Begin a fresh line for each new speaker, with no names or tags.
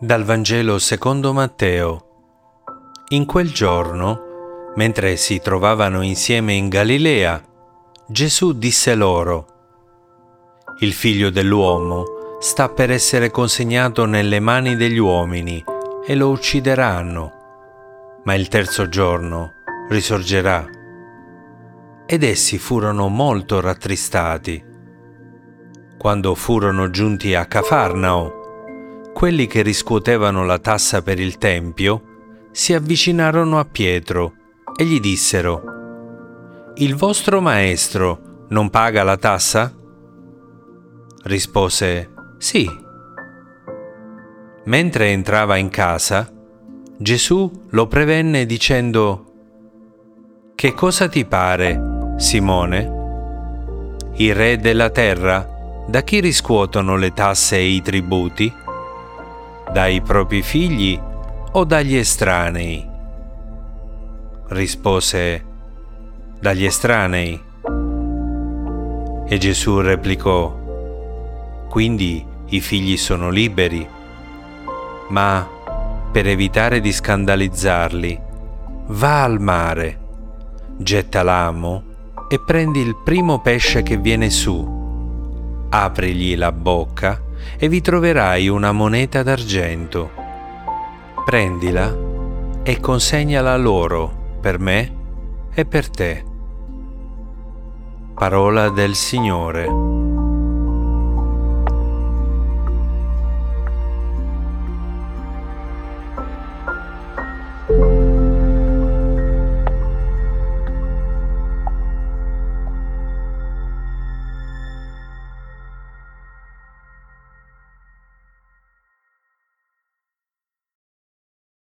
Dal Vangelo secondo Matteo. In quel giorno, mentre si trovavano insieme in Galilea, Gesù disse loro: «Il Figlio dell'uomo sta per essere consegnato nelle mani degli uomini e lo uccideranno, ma il terzo giorno risorgerà». Ed essi furono molto rattristati. Quando furono giunti a Cafarnao, quelli che riscuotevano la tassa per il Tempio si avvicinarono a Pietro e gli dissero: «Il vostro maestro non paga la tassa?» Rispose: «Sì». Mentre entrava in casa, Gesù lo prevenne dicendo: «Che cosa ti pare, Simone? I re della terra da chi riscuotono le tasse e i tributi? Dai propri figli o dagli estranei?» Rispose: «Dagli estranei». E Gesù replicò: «Quindi i figli sono liberi, ma per evitare di scandalizzarli, va al mare, getta l'amo e prendi il primo pesce che viene su, aprigli la bocca e vi troverai una moneta d'argento. Prendila e consegnala loro per me e per te». Parola del Signore.